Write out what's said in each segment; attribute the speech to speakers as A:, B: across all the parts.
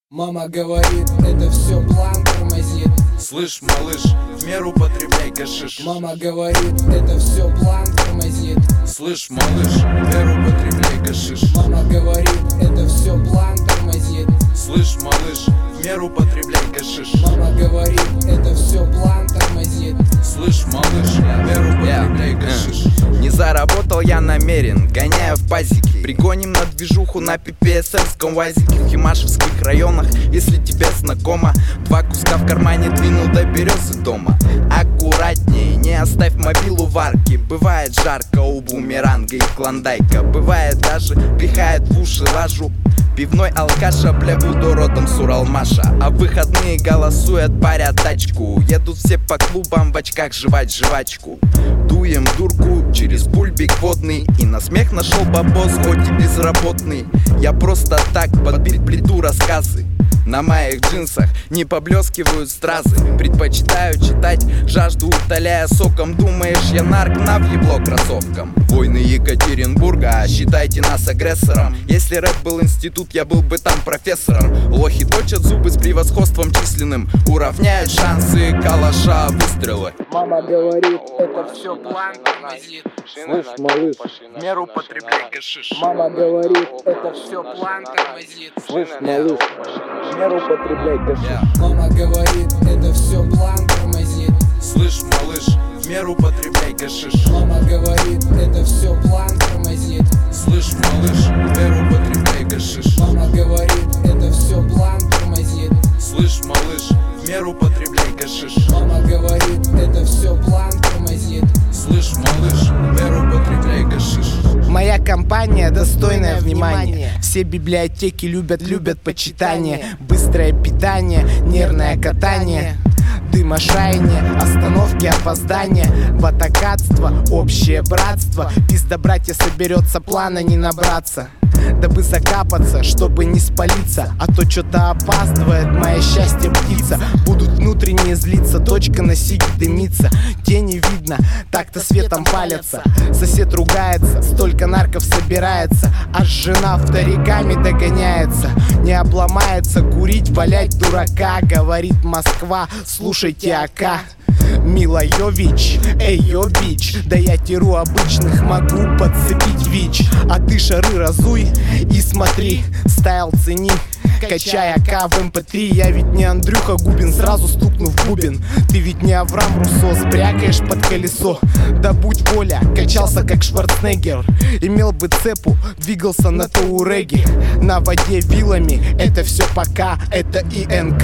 A: Мама говорит, это все план тормозит.
B: Слышь, малыш, в меру потребляй гашиш.
A: Мама говорит, это все план тормозит.
B: Слышь, малыш, в меру потребляй гашиш.
A: Мама говорит, это все план тормозит.
B: Слышь, малыш, в меру потребляй гашиш.
A: Мама говорит, это все план тормозит.
B: Слышь, малыш, в меру потребляй гашиш.
C: Не заработал я намерен, гоняю в пазике. Пригоним на движуху на ППСРском УАЗике. В Химашевских районах, если тебе знакомо. 2 куска в кармане двинул до березы дома. Аккуратнее, не оставь мобилу в арке. Бывает жарко у бумеранга и клондайка. Бывает даже пихает в уши лажу. Пивной алкаша, бля, буду родом с Уралмаша. А в выходные голосуют, парят тачку. Едут все по клубам в очках жевать жвачку. Дуем дурку через бульбик водный. И на смех нашел бабос, хоть и безработный. Я просто так подбить плиту рассказы. На моих джинсах не поблескивают стразы. Предпочитаю читать, жажду утоляя соком. Думаешь, я нарк, на въебло кроссовкам. Войны Екатеринбурга, считайте нас агрессором. Если рэп был институт, я был бы там профессором. Лохи точат зубы с превосходством численным. Уравняют шансы калаша выстрелы.
A: Мама говорит, это все план тормозит.
C: Слышь, малыш, в меру потребляй гашиш.
A: Мама говорит, это все план тормозит.
C: Слышь, малыш, в меру потребляй гашиш.
A: Мама говорит, это все план тормозит.
B: Слышь, малыш, в меру потребляй гашиш.
A: Мама говорит, это все план тормозит.
B: Слышь, малыш, в меру потребляй гашиш.
A: Мама говорит, это все план тормозит.
B: Слышь, малыш, в меру потребляй гашиш.
A: Мама говорит, это все план тормозит.
B: Слышь, малыш, в меру потребляй гашиш.
D: Моя компания достойная внимания. Все библиотеки любят почитание. Быстрое питание, нервное катание. Дыма шаяние, остановки, опоздания. Ватакатство, общее братство. Пизда, братья, соберется плана не набраться. Дабы закапаться, чтобы не спалиться. А то что-то опаздывает, мое счастье птица. Будут внутренне злиться, точка на сиге дымится. Тени видно, так-то светом палятся. Сосед ругается, столько нарков собирается. Аж жена вториками догоняется. Не обломается курить, валять дурака. Говорит Москва, слушайте АК. Мила Йович, эй, йо, бич. Да я теру обычных могу подцепить ВИЧ. А ты шары разуй и смотри, стайл цени. Качай АК в МП3. Я ведь не Андрюха Губин, сразу стукнув бубен. Ты ведь не Авраам Руссо, спрякаешь под колесо. Да будь воля, качался как Шварценеггер. Имел бы цепу, двигался на Тауреге. На воде вилами, это все пока. Это ИНК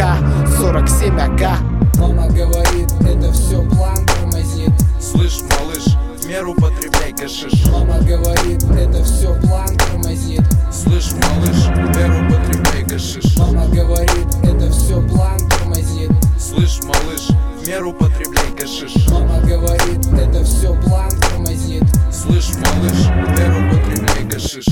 D: 47 АК.
A: Мама говорит, это все план тормозит.
B: Слышь, малыш, в меру потребляй гашиш.
A: Мама говорит, это все план тормозит.
B: Слышь, малыш, в меру потребляй гашиш.
A: Мама говорит, это все план тормозит.
B: Слышь, малыш, в меру потребляй гашиш.
A: Мама говорит, это все план тормозит.
B: Слышь, малыш, в меру потребляй гашиш.